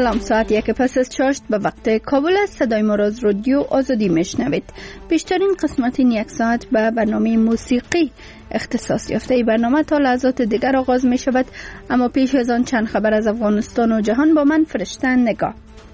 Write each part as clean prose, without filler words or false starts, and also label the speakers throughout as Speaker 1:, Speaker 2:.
Speaker 1: سلام، ساعت 1 پس از 4 به وقت کابل است. صدای ما را از رادیو آزادی میشنوید. بیشترین قسمت این یک ساعت به برنامه موسیقی اختصاص یافته. این برنامه تا لحظات دیگر آغاز می شود، اما پیش از آن چند خبر از افغانستان و جهان با من فرشته نگاه.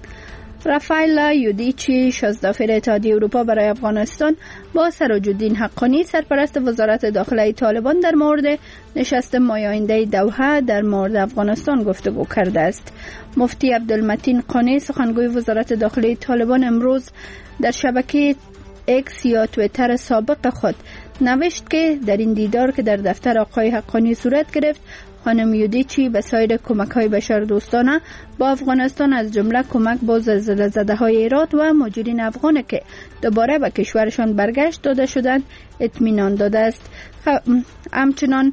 Speaker 1: رافائل یودیچی، شازدافر اتحادیه اروپا برای افغانستان، با سراج الدین حقانی، سرپرست وزارت داخله طالبان، در مورد نشست ماه آینده دوحه در مورد افغانستان گفتگو کرده است. مفتی عبدالمتین قانی، سخنگوی وزارت داخله طالبان، امروز در شبکه اکس یا توییتر سابق خود نوشت که در این دیدار که در دفتر آقای حقانی صورت گرفت، خانم یودیچی به سایر کمک‌های بشردوستانه با افغانستان، از جمله کمک با زلزله‌های هرات و مهاجرین افغان که دوباره به کشورشان برگشت داده شدند، اطمینان داده است. همچنان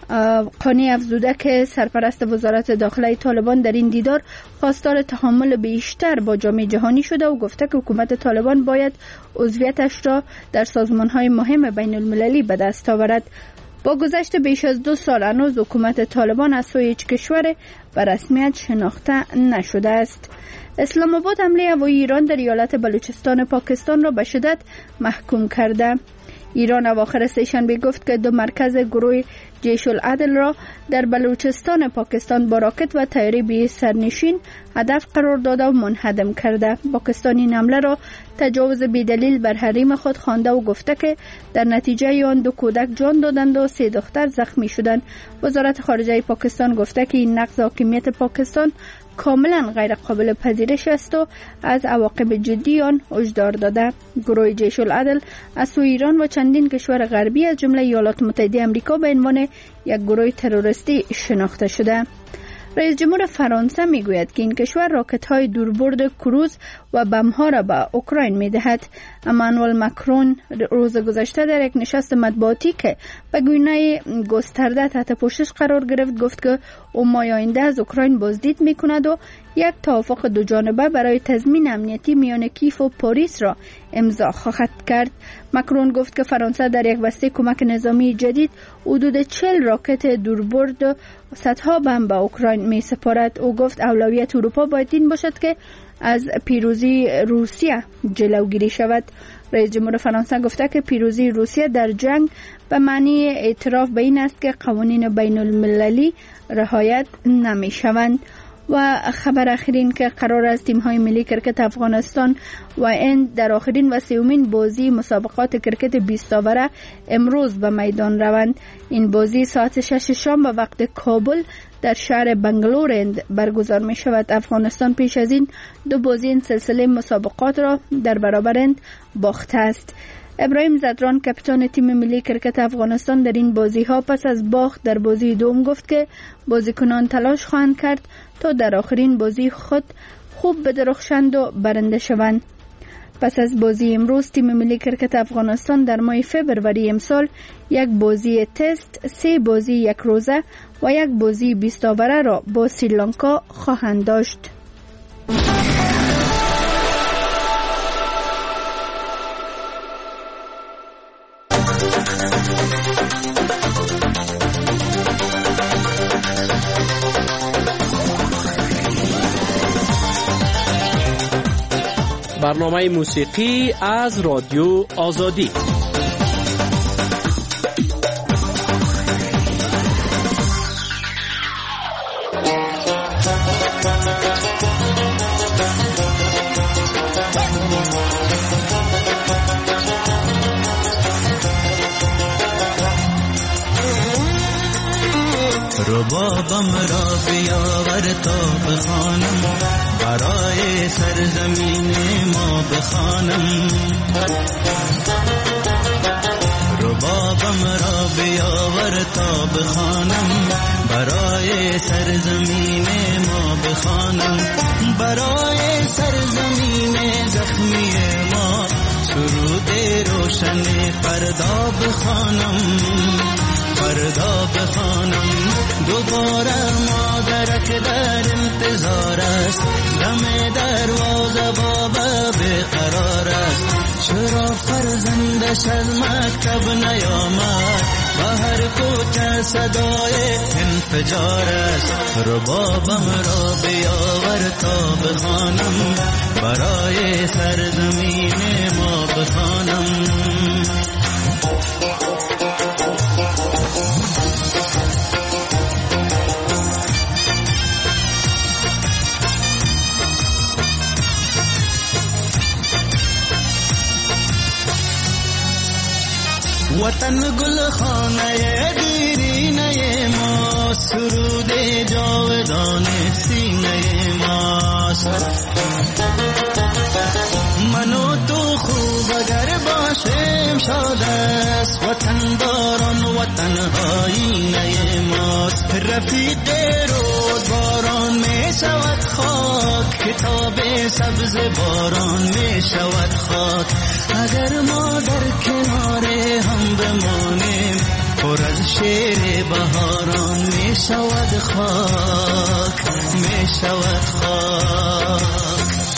Speaker 1: قانی افزوده که سرپرست وزارت داخله طالبان در این دیدار خواستار تحمل بیشتر با جامعه جهانی شده و گفته که حکومت طالبان باید عضویتش را در سازمان‌های مهم بین المللی به دست آورد. با گذشت بیش از 2 سال هنوز حکومت طالبان از سوی هیچ کشور به رسمیت شناخته نشده است. اسلام آباد حمله هوایی ایران در ایالت بلوچستان پاکستان را به شدت محکوم کرده. ایران اواخر سه‌شنبه گفت که 2 مرکز گروه جیش العدل را در بلوچستان پاکستان با راکت و طیاره بی سرنشین هدف قرار داده و منهدم کرده. پاکستان این حمله را تجاوز بی‌دلیل بر حریم خود خوانده و گفته که در نتیجه آن 2 کودک جان دادند و 3 دختر زخمی شدند. وزارت خارجه پاکستان گفته که این نقض حاکمیت پاکستان کاملا غیر قابل پذیرش است و از عواقب جدی آن هشدار داده. گروه جیش العدل از سوی ایران و چندین کشور غربی از جمله ایالات متحده آمریکا به عنوان یک گروه تروریستی شناخته شده. رئیس جمهور فرانسه میگوید که این کشور راکت‌های دوربرد کروز و بم‌ها را به اوکراین می‌دهد. امانوئل ماکرون روز گذشته در یک نشست مطبوعاتی که به گونه گسترده تحت پوشش قرار گرفت گفت که او ماه آینده از اوکراین بازدید می‌کند و یک توافق 2 جانبه برای تضمین امنیتی میان کیف و پاریس را امضا خواهد کرد. ماکرون گفت که فرانسه در یک بسته کمک نظامی جدید حدود 40 راکت دوربرد و صدها بم به اوکراین می سپارد. او گفت اولویت اروپا باید این باشد که از پیروزی روسیه جلوگیری شود. رئیس جمهور فرانسه گفته که پیروزی روسیه در جنگ به معنی اعتراف به این است که قوانین بین المللی رعایت نمی شوند. و خبر اخرین که قرار است تیم‌های ملی کرکت افغانستان و هند در آخرین و سومین بازی مسابقات کرکت 20 اوره امروز به میدان روند. این بازی ساعت 6 شام به وقت کابل در شهر بنگلور هند برگزار می شود. افغانستان پیش از این 2 بازی این سلسله مسابقات را در برابر هند باخته است. ابراهیم زدران، کاپیتان تیم ملی کرکت افغانستان، در این بازی ها پس از باخت در بازی دوم گفت که بازیکنان تلاش خواهند کرد تا در آخرین بازی خود خوب بدرخشند و برنده شوند. پس از بازی امروز تیم ملی کرکت افغانستان در ماه فوریه امسال 1 بازی تست، 3 بازی 1 روزه و 1 بازی 20 اوره را با سریلانکا خواهند داشت.
Speaker 2: برنامه موسیقی از رادیو آزادی.
Speaker 3: ربابم را بیاور تا بخوانم، برای سرزمین ما بخوانم. ربابم را بیاور تا بخوانم، برای سرزمین ما بخوانم. برای سرزمین زخمی ما سرود روشن فردا بخوانم، فردا بخوانم. دوباره مادرک در انتظار است، دم دروازه بابا بقرار است. چرا فرزندش از مکتب نیامد، هر کوچه صدای انفجار است. ربابم را بیاور تا بخوانم، برای سرزمین ما بخوانم. وطن گل خانه دیرینه ما، سرود جاودان سینه ماست. من و تو خوب اگر باشیم شاد است، وطن داران وطن آینه ماست. رفیق رود باران می شود خاک، کتاب سبز باران می شود خاک. اگر ما در کنار هم بمانیم، پر از شعر بهاران می شود خاک، می شود خاک.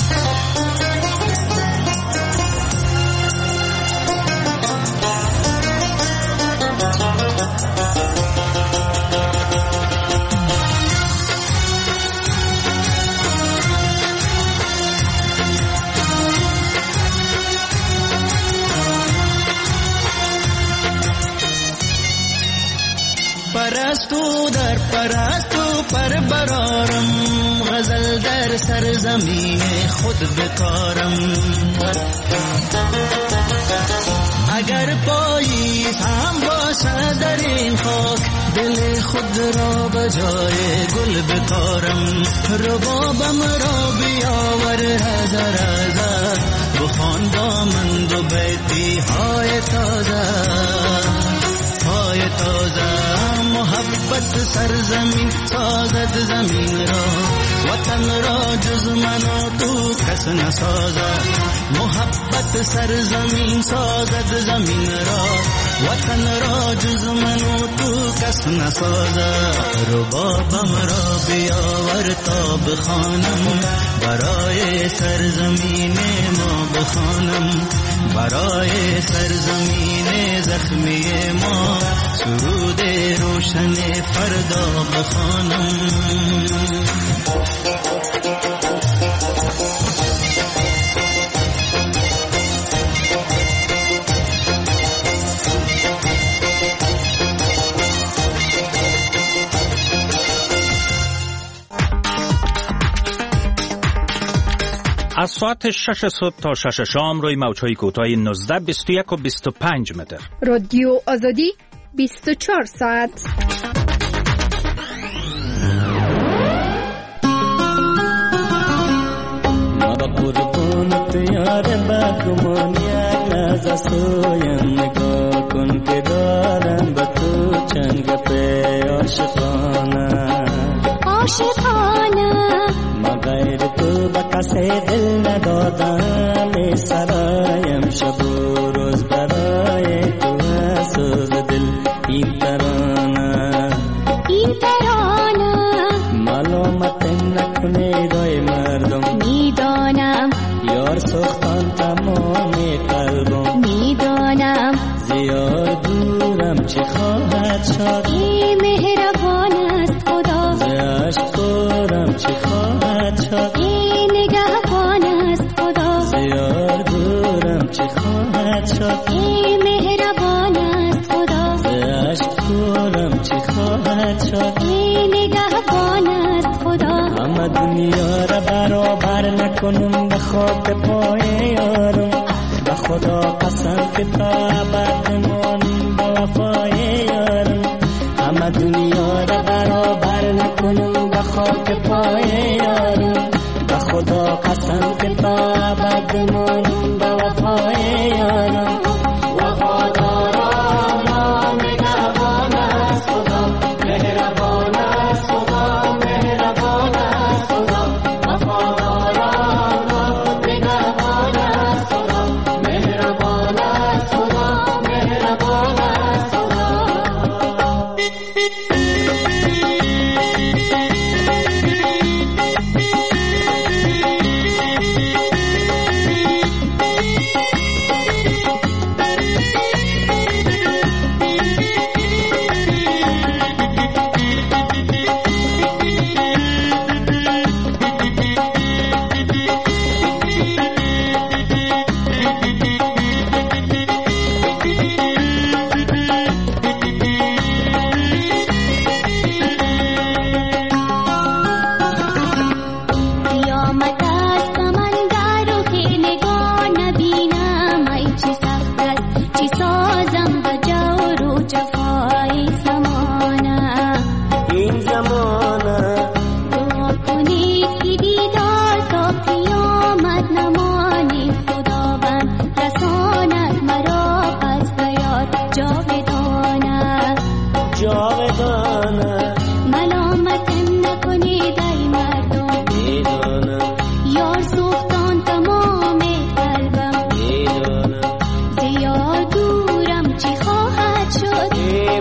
Speaker 3: پرستو در پرستو پر برارم، غزل در سرزمین خود بکارم. اگر پاییز هم باشد در این خاک، دل خود را به جای گل بکارم. ربابم را بیاور هزار هزار، بخوان با من دو بیتی های تازه های تازه. محبت سرزمین سازد زمین را، وطن را جز من و تو کس نسازد. محبت سرزمین سازد زمین را، وطن را جز من و تو کس نسازد. ربابم را بیاور تا بخوانم، برای سرزمین ما بخوانم. برای سرزمین زخمی ما سرود روشن فردا بخوانم.
Speaker 2: از ساعت 6 صبح تا 6 شام روی موج‌های کوتاه 19، 21 و 25 متر.
Speaker 1: رادیو آزادی 24 ساعت.
Speaker 4: ما قربونت یار بگمان یک لحظه سویم، نگاه کن که دارم با تو چند گپه عاشقانه عاشقانه. ما غیر تو با کسی دل ندادم، سرایم شب و روز برای تو سوز دل. این ترانه معلومت نکنه دای مردم، میدانم یار سختان تمام قلبم، میدانم زیاد دورم چه خواهد شد. این مهربان است خدا، زیاد دورم چه خواهد شد. این نگهبان است خدا، زیاد دورم چه خواهد شد. این مهربان است خدا، زیاد دورم چه خواهد شد. این نگهبان است خدا. همه دنیا را برابر نکنم به خاک پای یارم، به خدا قسم که تا ابد مانم به وفای یارم. همه دنیا را برابر نکنم به خاک پای یارم، به خدا قسم که تا ابد مانم به وفای یارم.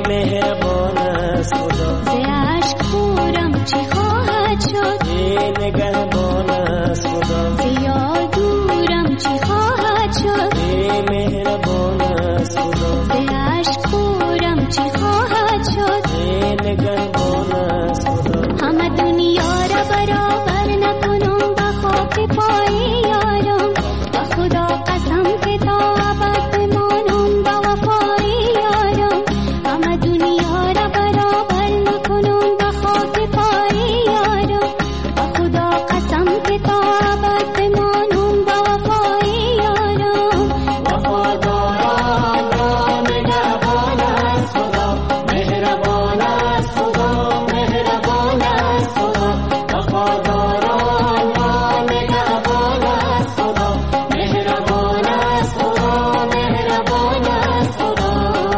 Speaker 4: مهربان است خدا.
Speaker 5: ز اشک پورم چی خواهد شد؟
Speaker 4: نگهبان است خدا.
Speaker 5: ز یار دورم چی خواهد شد؟
Speaker 4: مهربان است خدا.
Speaker 5: ز اشک پورم چی خواهد شد؟
Speaker 4: نگهبان است خدا.
Speaker 5: همه دنیا را برابر نکنم با خاک پای یارم. با خدا قسم که تا ابد بمانم با وفای یارم. همه دنیا را برابر نکنم با خاک پای یارم. با خدا قسم که تا ابد بمانم با وفای یارم.
Speaker 4: وفاداران را نگهبان است خدا. مهربان است خدا. مهربان است خدا. وفاداران را نگهبان است خدا. مهربان است خدا. مهربان است خدا.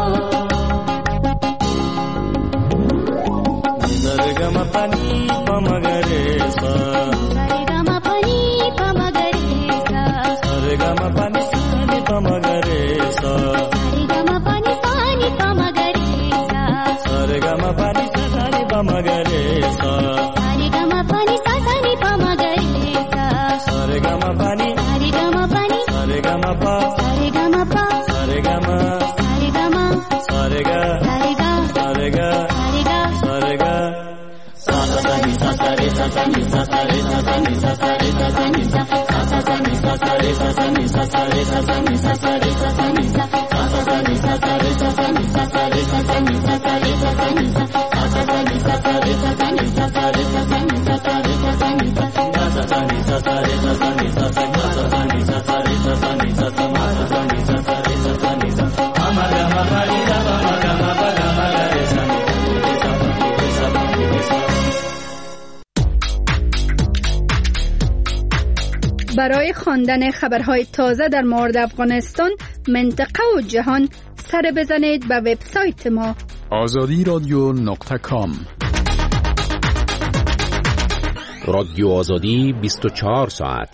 Speaker 4: درگم پانی پمگریسا.
Speaker 5: سرگم پنی پمگریسا.
Speaker 4: درگم پانی سانی پمگریسا.
Speaker 5: سرگم پنی سانی پمگریسا.
Speaker 4: درگم پانی سانی پمگریسا.
Speaker 5: سرگم پنی سانی پمگریسا.
Speaker 4: درگم پانی
Speaker 5: سرگم پنی
Speaker 4: درگم پا
Speaker 5: سرگم پا
Speaker 4: درگم
Speaker 5: سرگم
Speaker 4: درگم
Speaker 5: سرگم
Speaker 4: درگم
Speaker 5: سرگم
Speaker 4: درگم sa sa ni sa sa re sa sa ni sa sa re sa sa ni sa sa re sa sa ni sa sa ni sa sa re sa sa ni sa sa re sa sa ni sa sa re sa sa ni sa sa ni sa sa re sa sa ni sa sa re sa sa ni sa sa re sa sa ni sa ni sa sa re sa sa ni sa sa re sa sa ni sa sa re sa sa ni sa ni sa sa re sa sa ni sa sa ni sa sa re sa sa ni sa sa ma sa ni sa sa re sa sa ni sa ama ga ma pa ni da ma ga ma pa ga ma ga re sa ni sa pa ni sa.
Speaker 1: برای خواندن خبرهای تازه در مورد افغانستان، منطقه و جهان سر بزنید به وبسایت ما
Speaker 6: azadiradyo.com.
Speaker 7: رادیو آزادی 24 ساعت.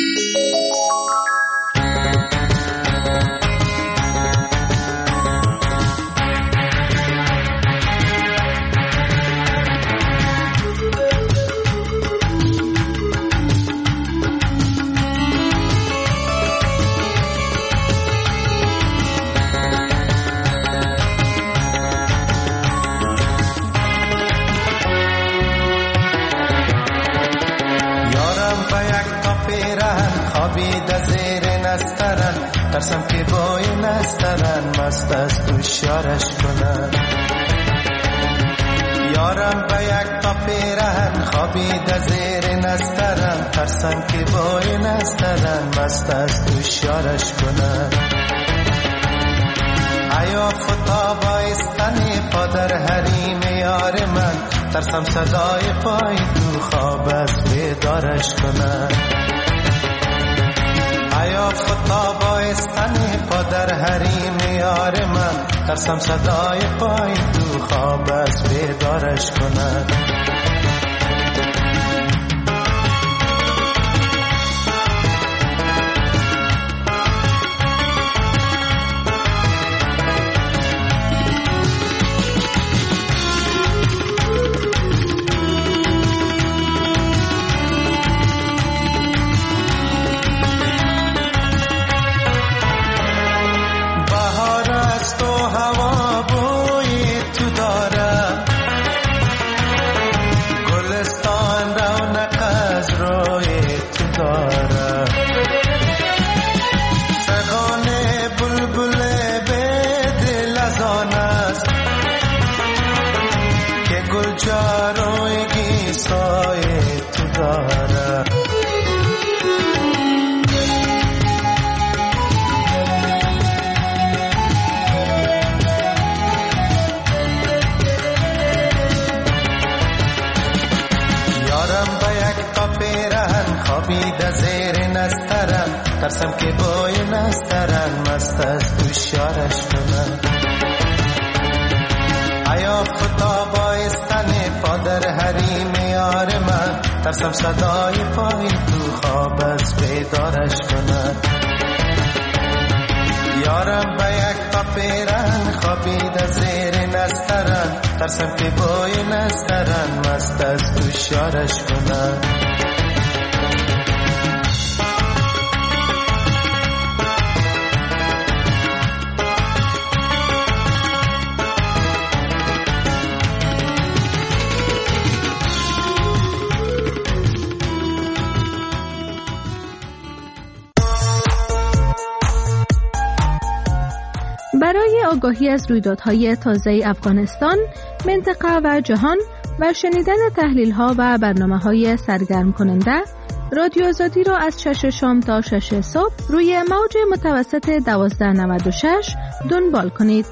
Speaker 8: ترسم که بای نسترن مست از دوشارش کنن. یارم به یک تا پیرهن خوابیده زیر نسترن. ترسم که بای نسترن مست از دوشارش کنن. ایا فتا بایستنی پا در حریم یار من. ترسم صدای پای تو خواب از بیدارش کنن. ایا فتا بایستنی پا در حریم یار من. ترسم صدای پای تو خواب از بیدارش کنن. ترسم که بای نسترن مست از دوشارش کنن. ایا فتا بایستنی پا در حریم یار من. ترسم صدای پای تو خواب از بیدارش کنن. یارم به یک تا پیرهن خوابیده زیر نسترن. ترسم که با این از درن مست از دوشارش کنن.
Speaker 1: برای آگاهی از رویدادهای تازه افغانستان، منطقه و جهان و شنیدن تحلیل‌ها و برنامه‌های سرگرم کننده، رادیو آزادی را از 6 شام تا 6 صبح روی موج متوسط 1296 دنبال کنید.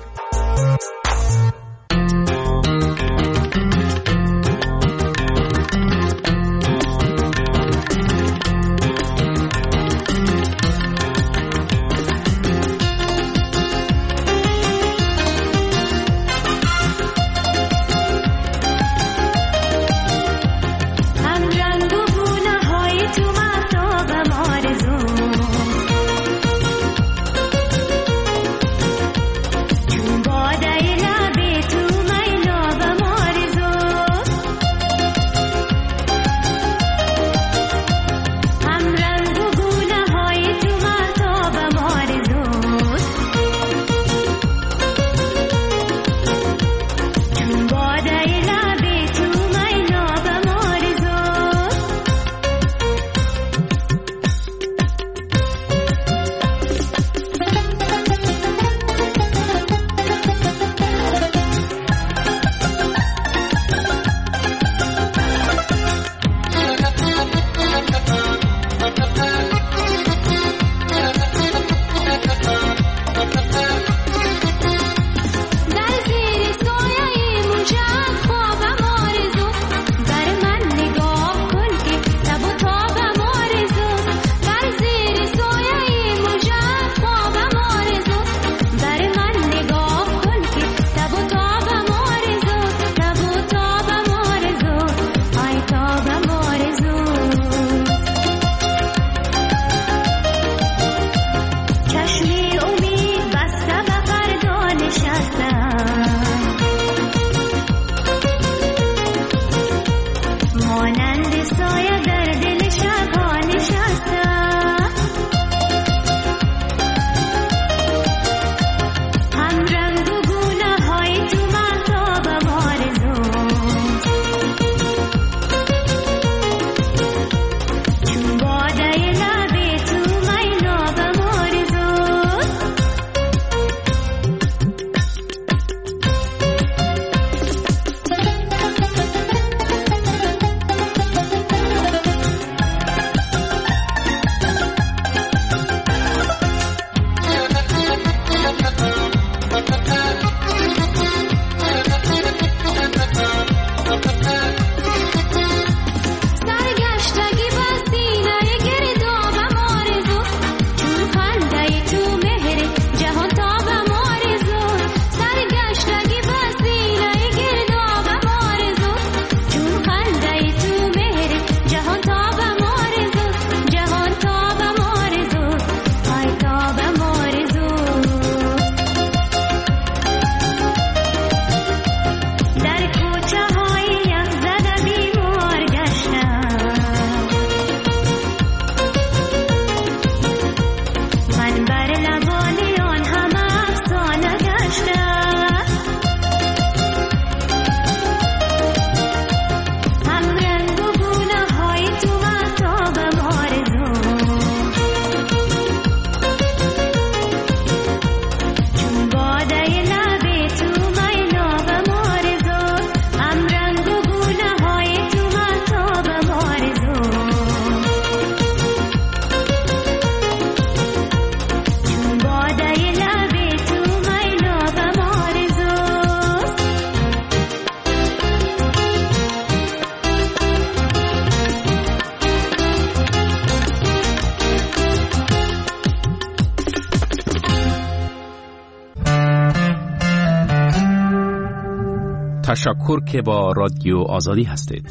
Speaker 7: تشکر که با رادیو آزادی هستید.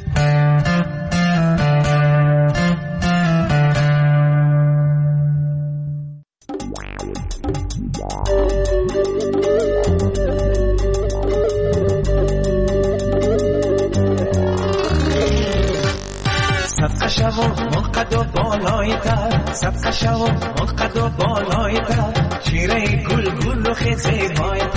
Speaker 8: صدقه شو قد و بالایت شیره گل گل و خزیبایت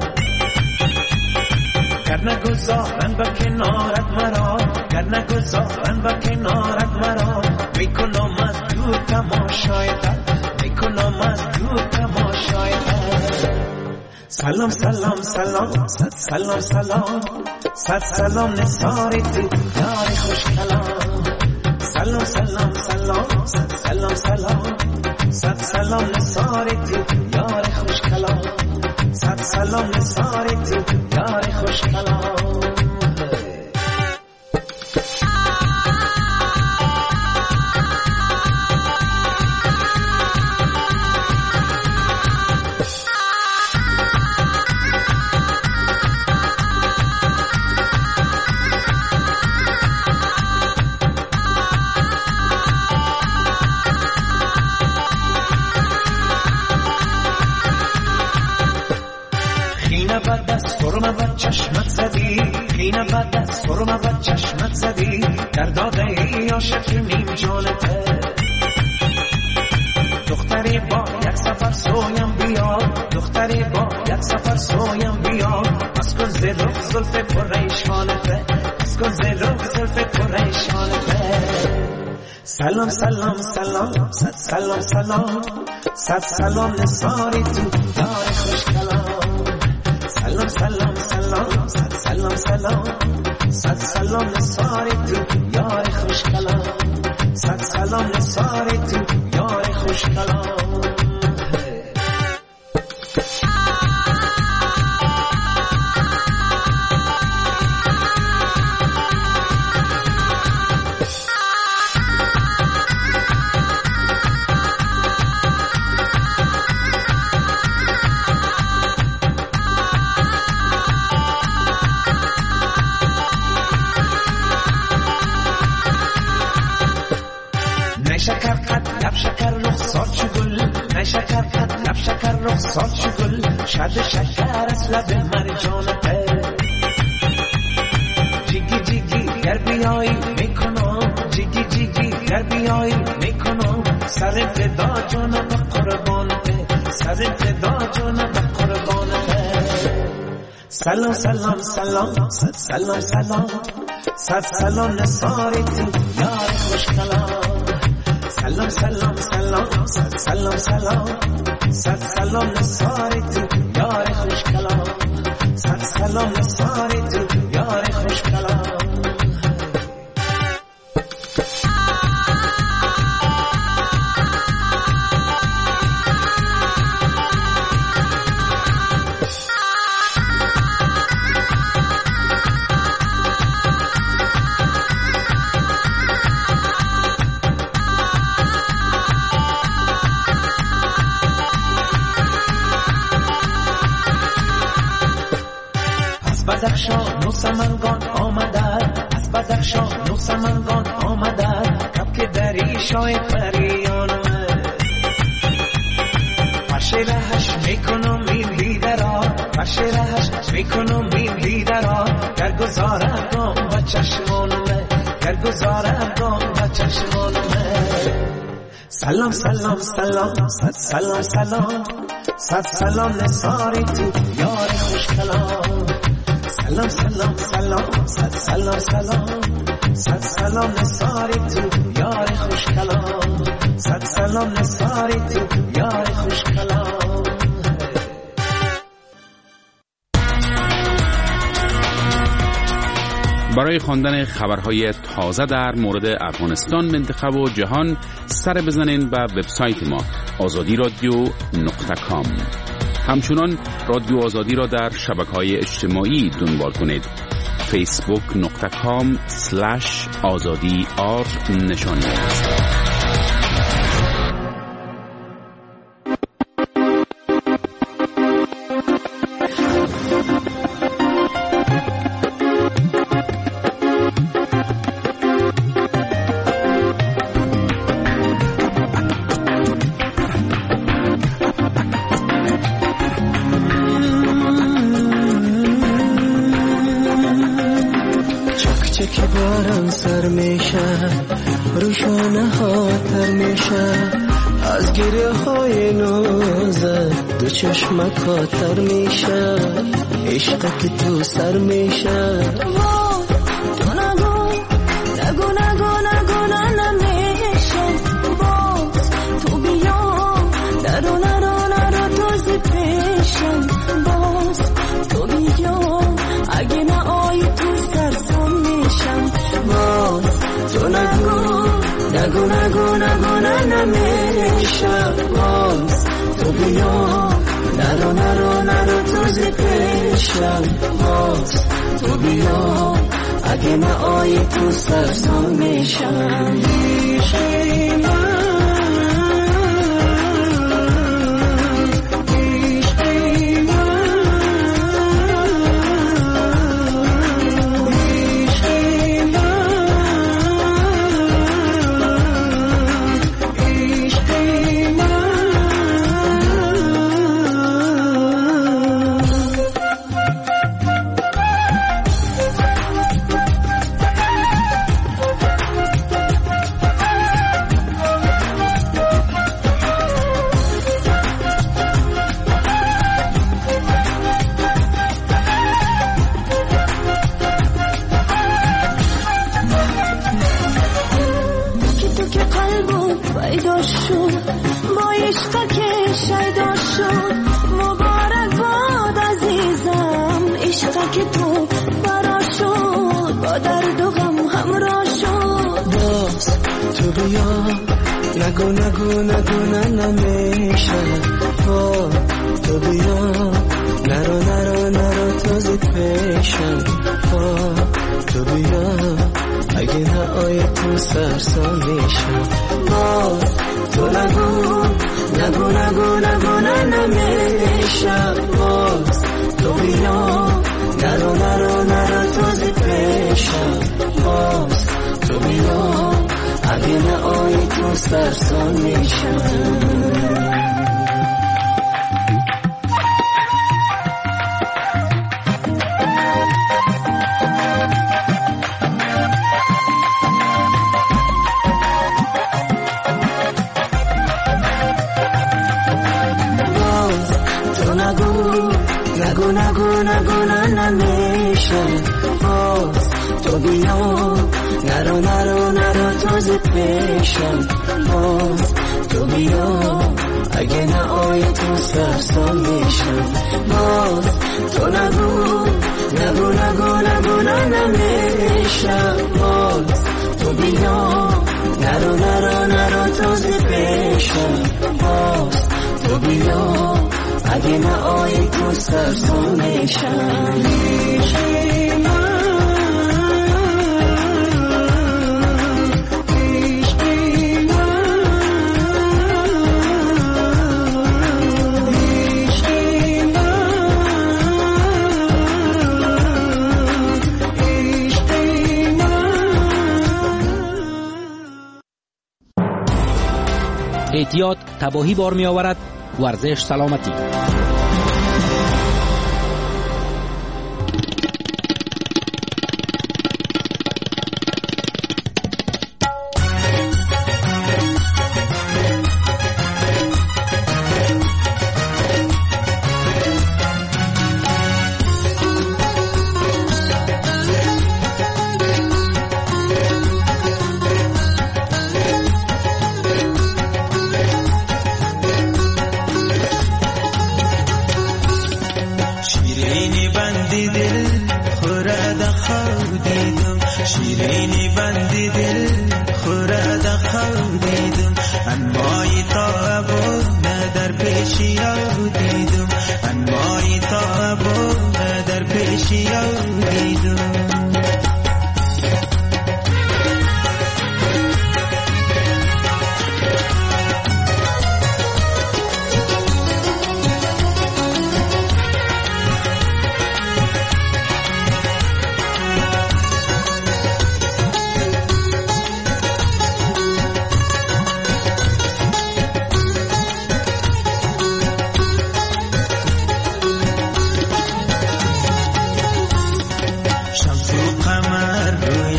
Speaker 8: گر نگذارن با کنارت مرا گر نگذارن با کنارت مرا میکنم از دور تماشایت میکنم از دور تماشایت سلام سلام سلام صد سلام سلام صد سلام نثاری تو یار خوش کلام سلام سلام سلام صد سلام سلام صد سلام نثاری تو یار خوش کلام صد سلام نثاری تو یار خوش کلام سرمه و چشمت زدی خینه بد از سرمه و چشمت زدی در داده ای عاشق نیم جانته دختری با یک سفر سویم بیا دختری با یک سفر سویم بیا از کن زلف زلف پریشانته از کن زلف زلف پریشانته سلام سلام سلام صد سلام سلام صد سلام نثاری تو یار خوش کلام سلام سلام سلام صد سلام سلام صد سلام نثاری تو یار خوش کلام صد سلام نثاری تو یار خوش کلام شکر قد لب شکر رخسار چو گل نه شکر قد لب شکر رخسار چو گل شد شکر از لب مرجانته جیگی جیگی گر بیایی میکنم جیگی جیگی گر بیایی میکنم سر فدا جانم به قربانته سر فدا جانم به قربانته سلام سلام سلام صد سلام سلام صد سلام نثاری تو یار خوش کلام سلام سلام سلام صد سلام سلام صد سلام نثاری تو یار خوش کلام صد سلام نثاری تو یار خوش کلام بدخشان و سمنگان آمده از بدخشان و سمنگان آمده کبک دری شای پریان پشرهش میکنم این دیده را پشرهش میکنم این دیده را گر گذارم با چشمانمه گر گذارم با چشمانمه سلام سلام سلام صد سلام سلام صد سلام نثاری تو یار خوش کلام سلام سلام سلام صد سلام سلام صد سلام نثاری تو یار خوش کلام صد سلام نثاری تو یار خوش کلام
Speaker 7: برای خواندن خبرهای تازه در مورد افغانستان، منطقه و جهان سر بزنین به وبسایت ما azadiradio.com. همچنان رادیو آزادی را در شبکه‌های اجتماعی دنبال کنید. facebook.com/azadi نشانی است.
Speaker 6: باران سر میشه روشانه ها تر میشه از گریه های نازت دو چشمک خاطر میشه عشق که تو سر میشه
Speaker 5: تو نگو نگو نگو نگو نمیشه باز تو بیا نرو نرو نرو توزی پیشم باز تو بیا اگه نه آی تو سرسام میشم باز تو نگو نگو نگو نگو نمیشه باز تو بیا نرو نرو نرو توزی پیشم باز تو بیا اگه نه آی تو سرسام میشم نگو نگو نگو نمیشه تو بیا نرو نرو نرو توزی پیشم تو بیا اگه نه آی تو سرسام میشم تو نگو نگو نگو نگو نمیشه تو بیا نرو نرو نرو توزی پیشم تو بیا اگه نه آی تو سرسام میشم تو نگو نگو نگو نگو نمیشه تو بیا نرو نرو نرو توزی پیشم تو بیا اگه نه آی تو سرسام میشم تو نگو نگو نگو نگو نمیشه تو بیا نرو نرو نرو توزی پیشم تو بیا اگه نه آی تو سرسام میشم
Speaker 2: احتیاط تباهی بار می آورد. ورزش سلامتی.
Speaker 8: شیرینی بندی دل خورد خودیدم انمای تابو در پیشی دیدم انمای تابو در پیشی دیدم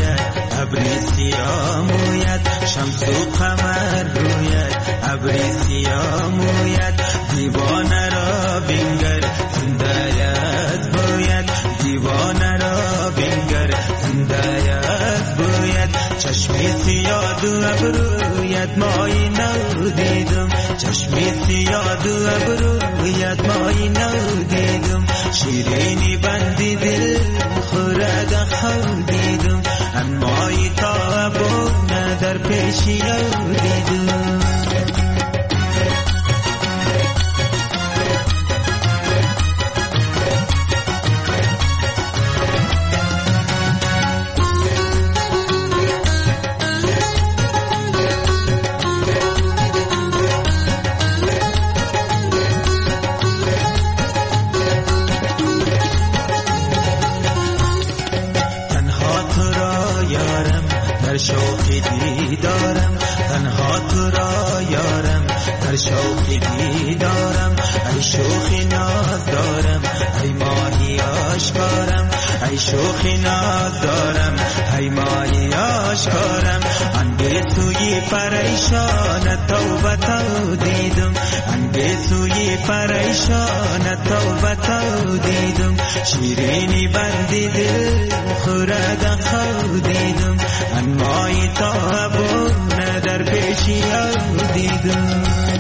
Speaker 8: شمس و قمر رویت ابری ابرویت مایی ندیدم، چشمی سیاد ابرویت مایی ندیدم، شیرینی بندی دل خورد خودیدم، امایی تا بونه در پیشی دیدم.
Speaker 3: شوقی دیدارم، تنها تو را یارم، در شوقی دیدارم، ای شوخی ناز دارم، ای ماهی آشکارم، ای شوخی ناز دارم، ای ماهی آشکارم، انگه سوی پریشان توبه تو دیدم، انگه سوی پریشان توبه تو دیدم، شیرینی بندی دل خورد خودیدم، انمایی تا بونه در پیشی دیدم.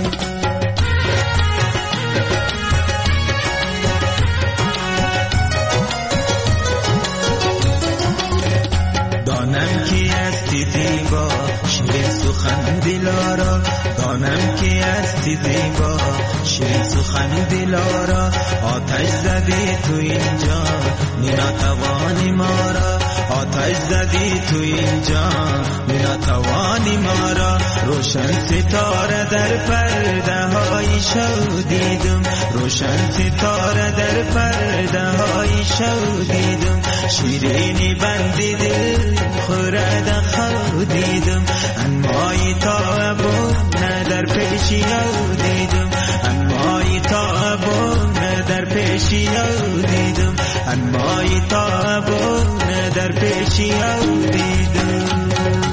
Speaker 3: دانم کی استی زیبا شیرین سخن دلارا، دانم کی استی زیبا شیرین سخن دلارا، آتش زدی تو اینجا ناتوانی مارا، آتش زدی تو اینجا ناتوانی مارا، روشن ستاره در پرده های شو دیدم، روشن ستاره در پرده های شو دیدم، شیرینی بندی دل خورد خودیدم، انمایی تا بونه در پیشی دیدم، انمایی تا بونه در پیشی دیدم، انمایی تا بونه در پیشی دیدم.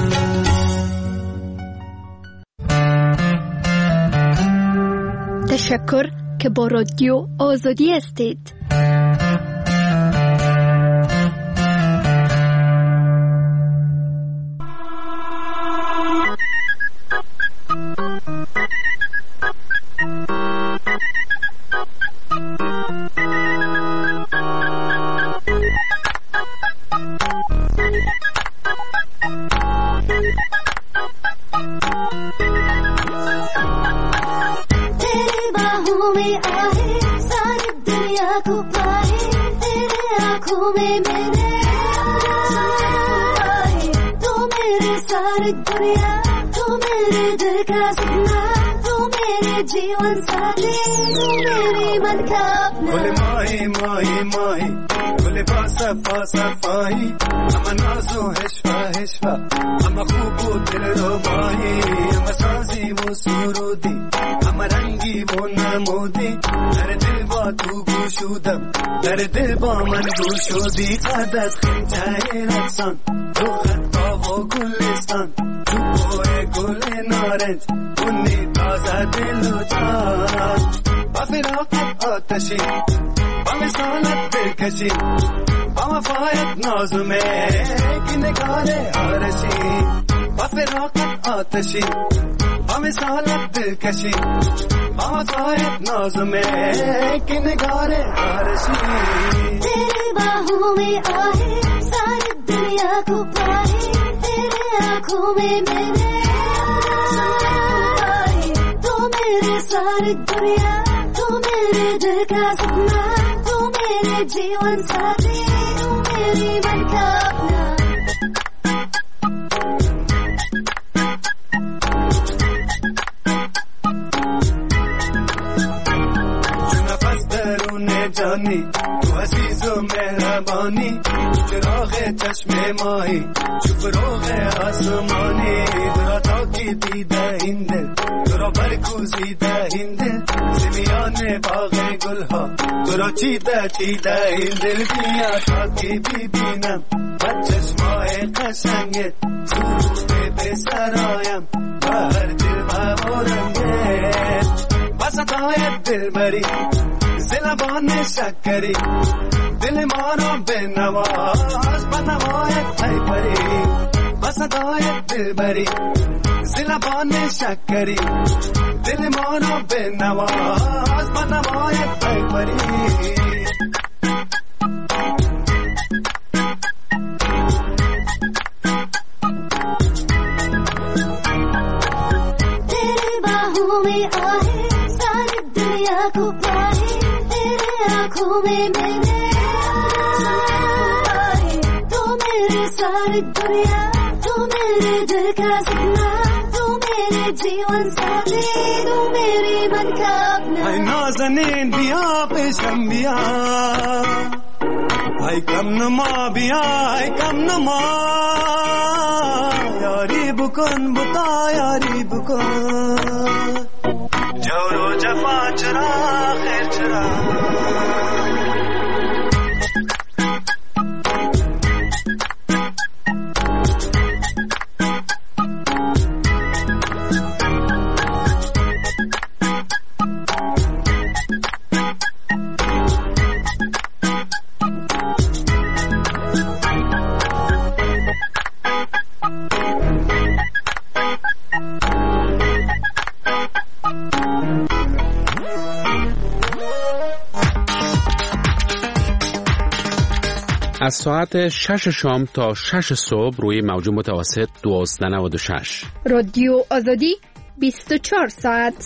Speaker 1: تشکر که با رادیو آزادی هستید.
Speaker 9: صفایی اما ناز و حشفه اما خوب و دل رو ماهی، اما سازی و سرودی اما رنگی و نمودی، در دل با تو گوشودم، در دل با من گوشودی، قد از خیمچه رقصان تو خطاق و گلستان، تو بوی گل نارنج اونی تازه دل و جان، با فراقت آتشی با مثالت دلکشی، با وفایت نازمه کی نگار آرشی، با فراقت آتشی با مثالت دلکشی، با وفایت نازمه کی نگار آرشی،
Speaker 5: तेरे बाहों में आहे सारी दुनिया को पाए, तेरे आँखों में मैंने आए, तू मेरे सारी दुनिया, तू मेरे दिल का सपना, तू मेरे जीवन साथी, तू मेरी मन का अपना।
Speaker 9: जानी तू अजीज़ो मेहरबानी, चिराग़ चश्मे माही चुप रोग़े आसमानी, तेरा ताकी दीदा हिंदल तेरा बरकूज़ीदा हिंदल, सिमियाने बाग़े गुलहा तेरा चीदा चीदा हिंदल, दिया ताकी बीबीना बचश्माए क़शंगत सूबे बेसरायम बाहर दिल बावरंगे, बसतायत दिल मरी زلبان شکری دل ما را به نواز، به نوایت ای پری، به صدایت دلبری لبان شکری دل مانو به نواز با نمایت پیپری
Speaker 5: तेरे बाहों में आहे सारी दुनिया को पाए तेरे आँखों में मैंने आए तू मेरी सारी दुनिया तू मेरे दिल का सपना तू मेरे जीवन साथी तू मेरे मन का अपना
Speaker 9: ऐ नाज़नीन बिया पेशम बिया ऐ कम नमा बिया ऐ कम नमा यारी बुकन बुता यारी बुकन जोरो जफा चरा खैर चरा
Speaker 7: از ساعت 6 شام تا 6 صبح روی موج متوسط 1296
Speaker 1: رادیو آزادی 24 ساعت.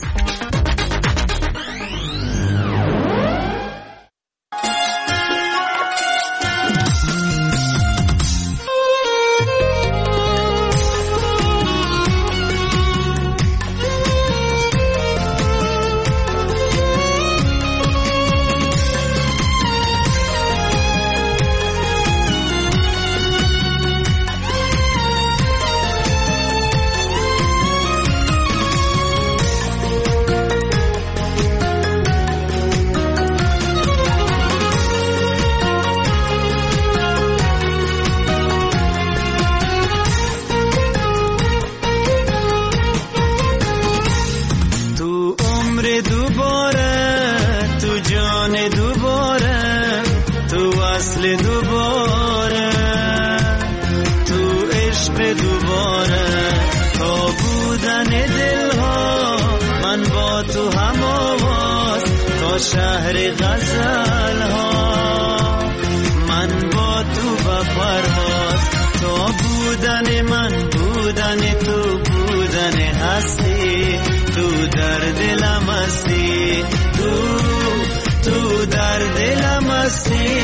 Speaker 3: شهر غزل ها من با تو با پرواز تو بودن من بودن تو بودن هستی تو در دلم هستی تو در دلم هستی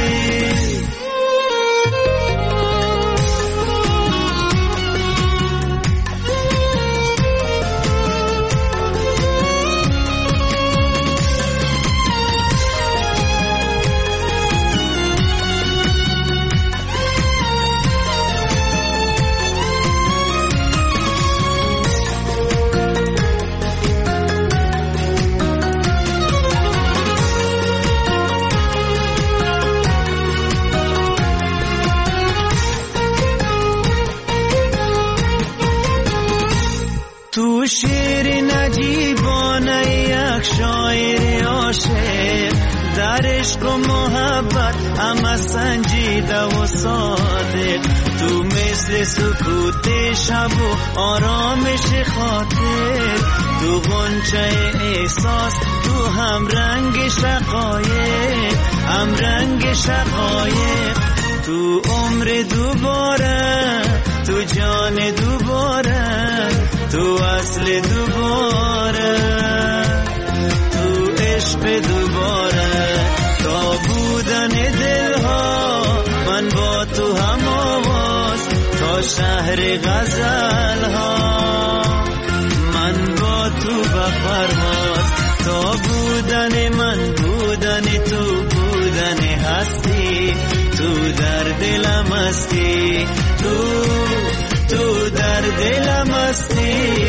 Speaker 3: تو شعر نجیبانه یک شاعر عاشق در عشق و محبت همه سنجیده و صادق تو مثل سکوت شب و آرامش خاطر تو غنچه احساس تو هم رنگ شقایق هم رنگ شقایق تو عمر دوباره تو جان دوباره تو اصل دوباره تو عشق دوباره تا بودن دلها من با تو هم آواز تا شهر غزل ها من با تو به پرواز تا بودن من بودن تو بودن هستی تو در دلم هستی تو در دلم هستی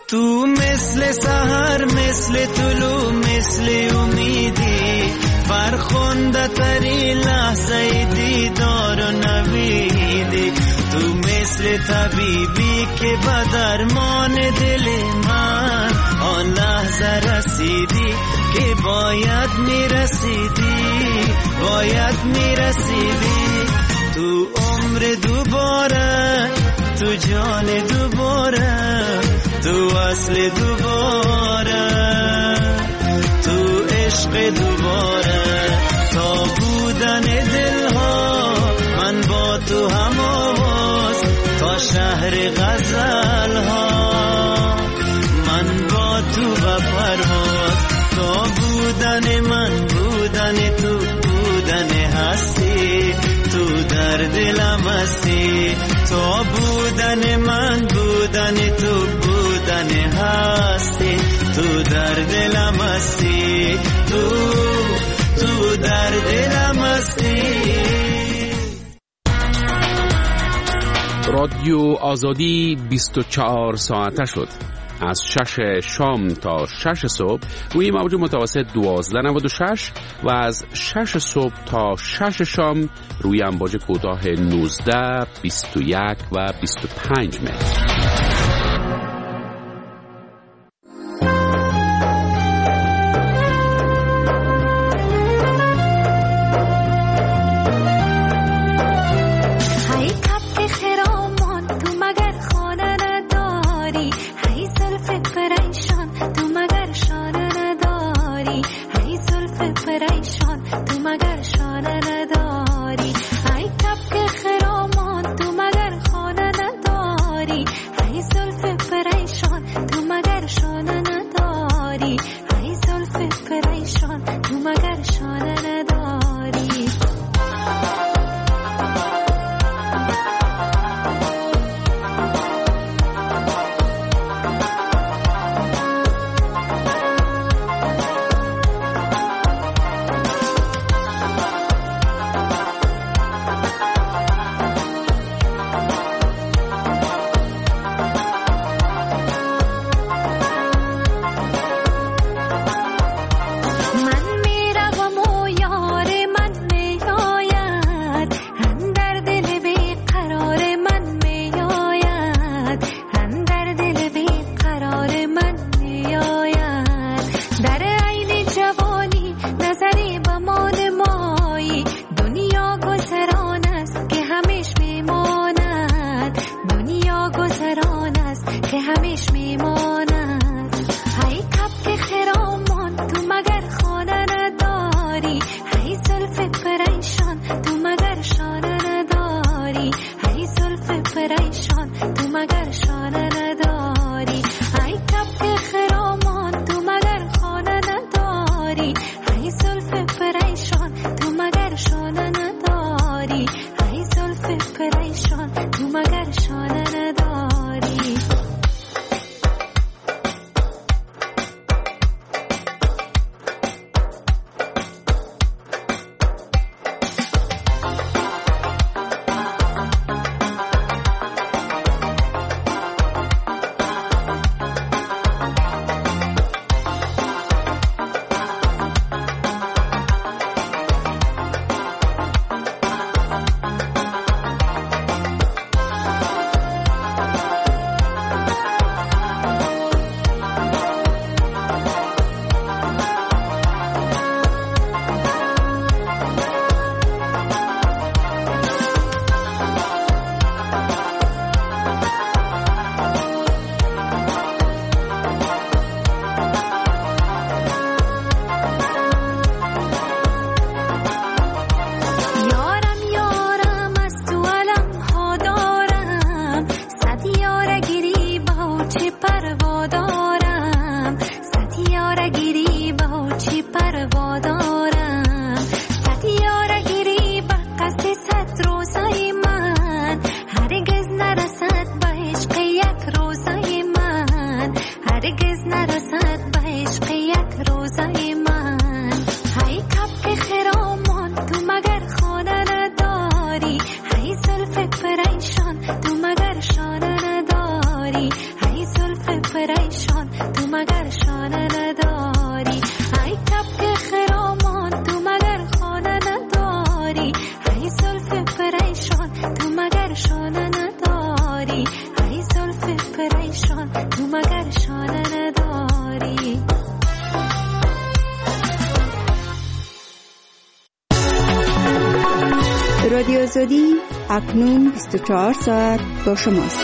Speaker 3: تو مثل سحر مثل طلوع مثل امیدی فرخنده تری لحظه دیدار و نویدی تو مثل طبیبی که به درمان دل من آن لحظه رسیدی که باید میرسیدی تو عمر دوباره تو جان دوباره تو اصل دوباره تو عشق دوباره تا بودن دلها من با تو هم آواز تا شهر غزل ها من با تو و پرواز تا بودن من بودن تو بودن هستی تو در دلم هستی تا بودن من بودن تو بودن هستی تو در دلم هستی تو در دلم هستی.
Speaker 7: رادیو آزادی 24 ساعته شد از 6 شام تا 6 صبح روی موج متوسط 1296 و از 6 صبح تا 6 شام روی امواج کوتاه 19 21 و 25 متر.
Speaker 5: پریشان تو مگر شانه نداری ای زلف پریشان
Speaker 1: آزادی اکنون 24 ساعت با شماست.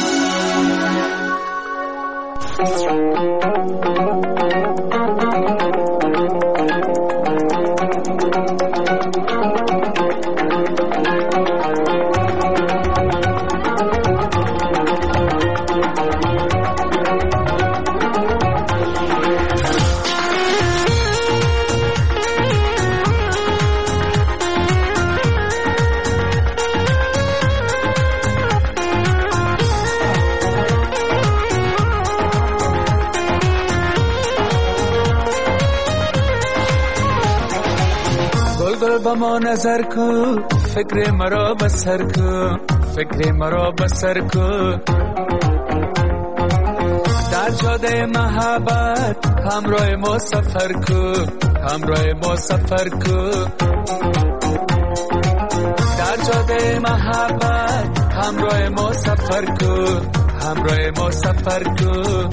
Speaker 10: با ما نظر کو فکر مرا بسر کو فکر مرا بسر کو در جاده محبت همراه ما سفر کو همراه ما سفر کو در جاده محبت همراه ما سفر کو همراه ما سفر کو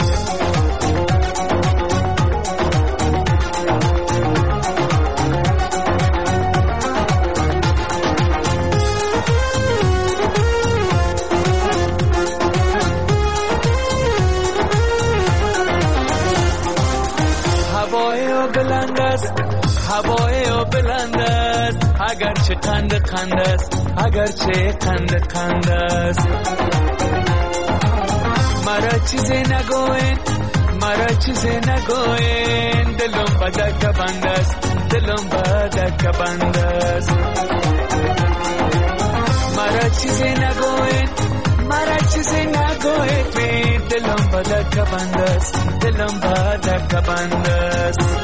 Speaker 10: هوای او بلند است اگرچه قند قند است اگرچه قند قند است مرا چیزی نگوین مرا چیزی نگوین دلم بدک بند است دلم بدک بند است مرا چیزی نگوین مرا چیزی نگوین دلم بدک بند است دلم بدک بند است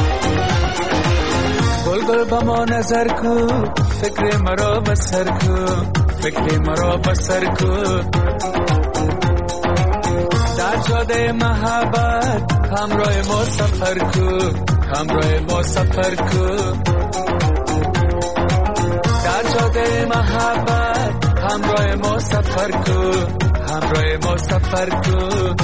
Speaker 10: گل با ما نظر کو فکر مرا بسر کو فکر مرا بسر کو در جاده محبت همراه ما سفر کو همراه ما سفر کو در جاده محبت همراه ما سفر کو همراه ما سفر کو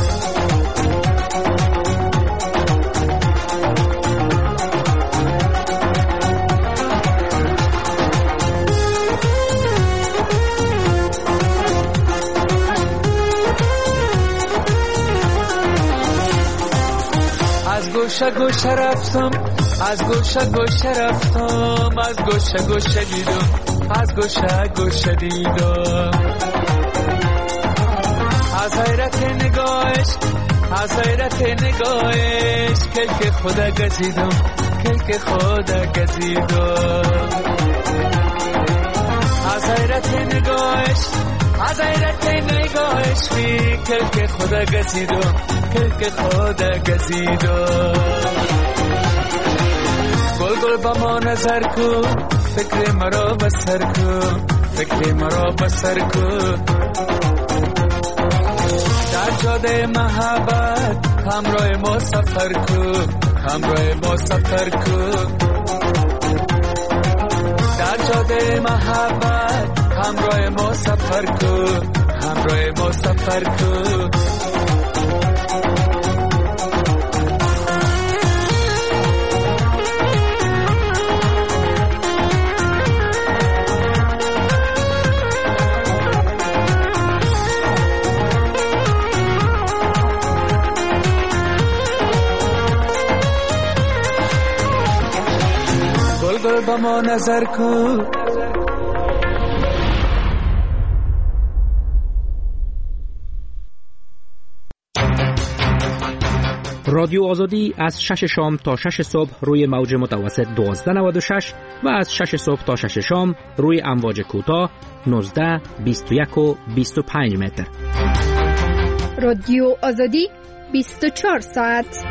Speaker 10: گوشه گوشه رفتم از گوشه گوشه رفتم از گوشه گوشه دیدم از گوشه گوشه دیدم از حیرت نگاهش از حیرت نگاهش کلک خدا گزیدم کلک خدا گزیدم از حیرت نگاهش از حیرت نگاهش بی کلک خدا گزیدم کلک خدا گزیدم گل گل با ما نظر کو فکر مرا بسر کو فکر مرا بسر کو در جاده محبت همراه ما سفر کو همراه ما سفر کو در جاده محبت همراه ما سفر کو همراه ما سفر کو گل با ما نظر کو
Speaker 2: رادیو آزادی از 6 شام تا 6 صبح روی موج متوسط 1296 و از 6 صبح تا 6 شام روی امواج کوتاه 19 21 و 25 متر.
Speaker 1: رادیو آزادی 24 ساعت.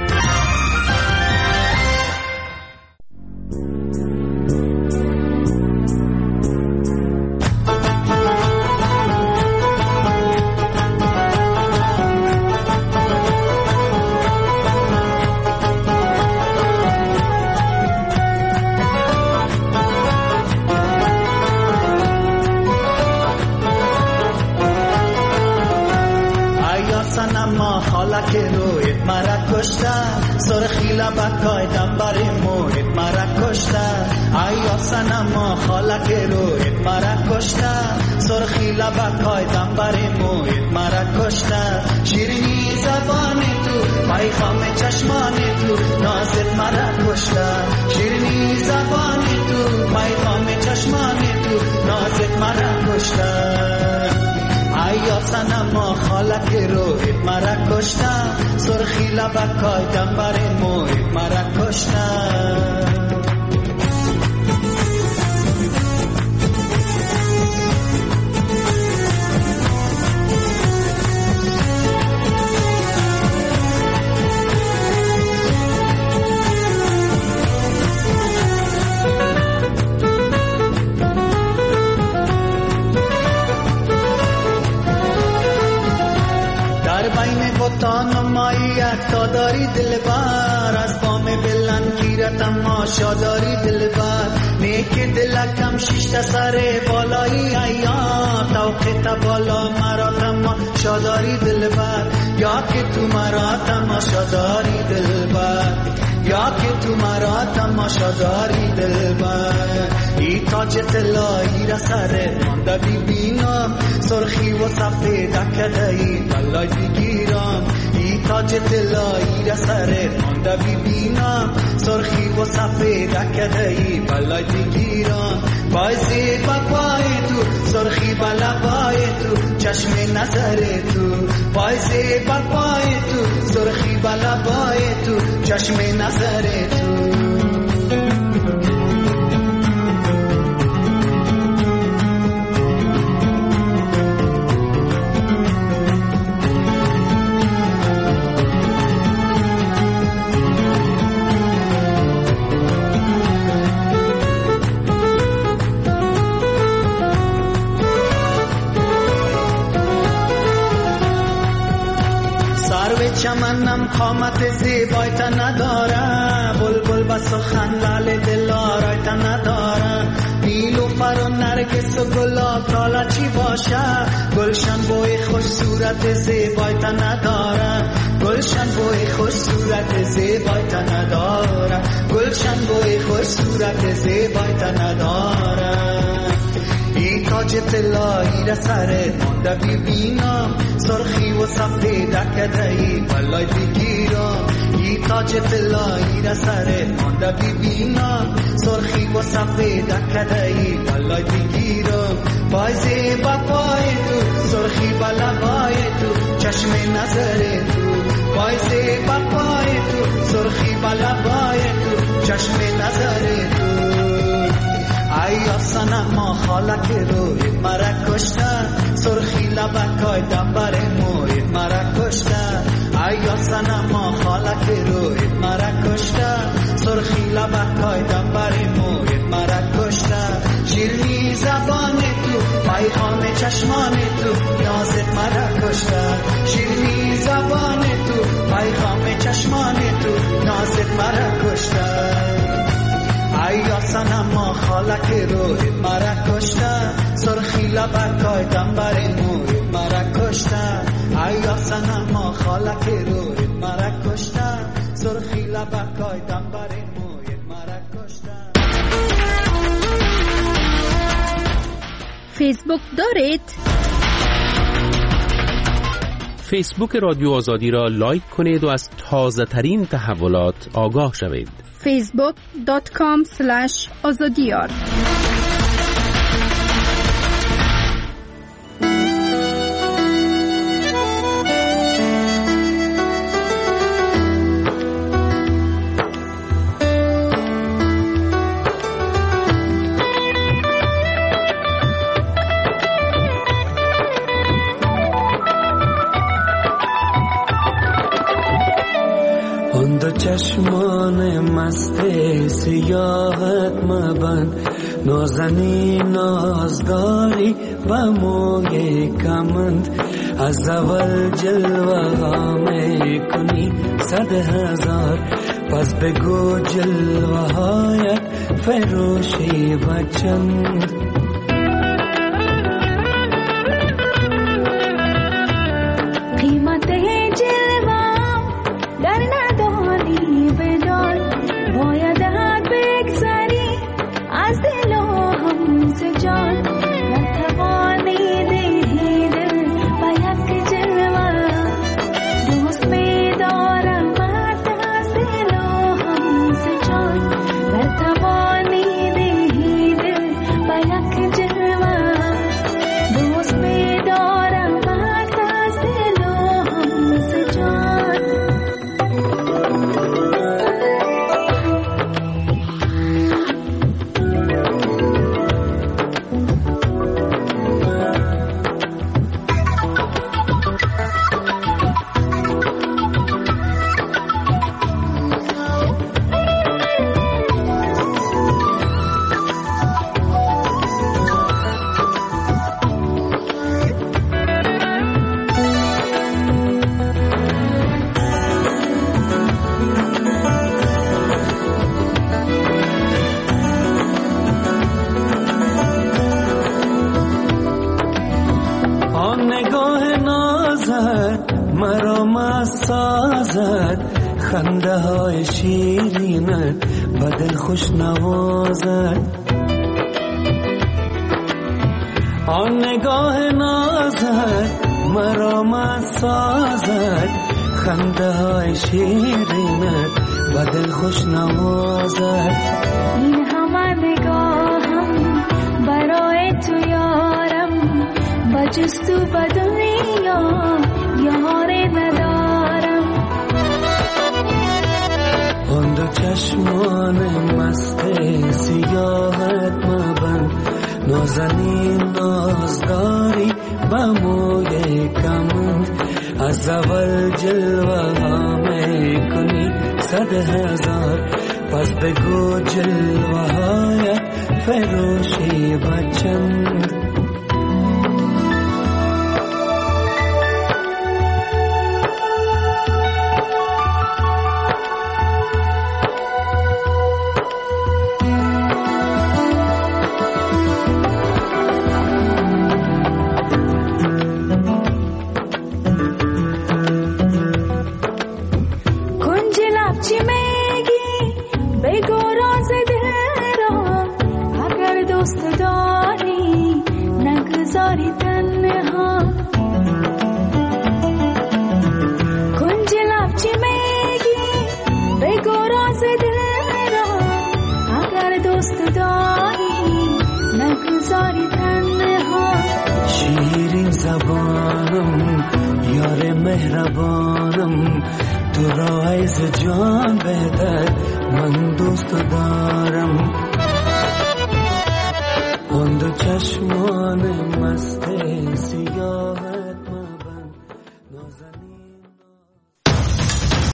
Speaker 3: که رویت مرا کشته سرخی لبکای دنبر مویت مرا کشته ای صنما خالک رویت مرا کشته سرخی لبکای دنبر مویت مرا کشته شیرینی زبان تو پیغام چشمان تو نازت مرا کشته شیرینی زبان تو پیغام چشمان تو نازت مرا کشته ای صنما خالک رویت مرا کشته سرخی لبکای دنبر مویت مرا کشته بطان مایت تا داری دلبر از بام بلند گیرت اما شاداری دلبر نیک دلکم شیشت سر بالایی ایام توقیت بالا مرا تما شاداری دلبر یا که تو مرا تما شاداری دلبر یا که تو مرا تماشا داری دلبر ای تاج طلایی را سرت مانده ببینم سرخی و سفید کدایی بلای بگیرم ای تاج طلایی را سرت مانده ببینم سرخی و سفید کدایی بلای بگیرم بایزی بپای تو سرخی بلبای تو چشم نظر تو بایزی بپای تو سرخی بلبای تو چشم نظر تو چمنم قامت زیبایت نداره بلبل با سخن لال دلارایت نداره نیلوفر و نرگس و گلاب تالا چی باشه گلشن بوی خوش صورت زیبایت نداره گلشن بوی خوش صورت زیبایت نداره گلشن بوی خوش صورت زیبایت نداره ای تاج طلایی را سرت مانده ببینم سرخی و سفید کدایی بلای بگیرم ای تاج طلایی را سرت مانده ببینم سرخی و سفید کدایی بلای بگیرم بایزی بپای تو سرخی بلبای تو چشم نظر تو بایزی بپای تو سرخی بلبای تو چشم نظر تو ای صنما خالک رویت مرا کشته سرخی لبکای دنبر مویت مرا کشته ای صنما خالک رویت مرا کشته سرخی لبکای دنبر مویت مرا کشته شیرینی زبان تو پیغام چشمان تو نازت مرا کشته شیرینی زبان تو پیغام چشمان تو نازت مرا کشته ای صنما خالک رویت مرا کشته سرخی لبکای دنبر مویت مرا کشته ای صنما خالک رویت مرا کشته سرخی لبکای دنبر مویت مرا کشته.
Speaker 1: فیسبوک دارید؟
Speaker 7: فیسبوک رادیو آزادی را لایک کنید و از تازه ترین تحولات آگاه شوید.
Speaker 1: facebook.com/azadiyar
Speaker 6: چشمان مست سیاحت مبند نازنی نازداری و موی کمند از اول جلوه ها می کنی 100,000 پس بگو جلوه هایت فروشی و چند
Speaker 5: قیمت جلوه
Speaker 6: نازد خنده های شیرینت به دل خوش نوازد آن نگاه نازد مرا مست سازد خنده های شیرینت به دل خوش نوازد
Speaker 5: این همه نگاهم برای تو یارم با جست و به دنیا یاری ندارم
Speaker 6: آن دو چشمان مست سیاهت مبند نازنین نازداری با موی کمند از اول جلوه ها می کنی 100,000 پس بگو جلوه هایت فروشی بچند شیرین زبانم یار مهربانم تو را عیز جان بهتر من دوست دارم آن دو چشمان مست سیاه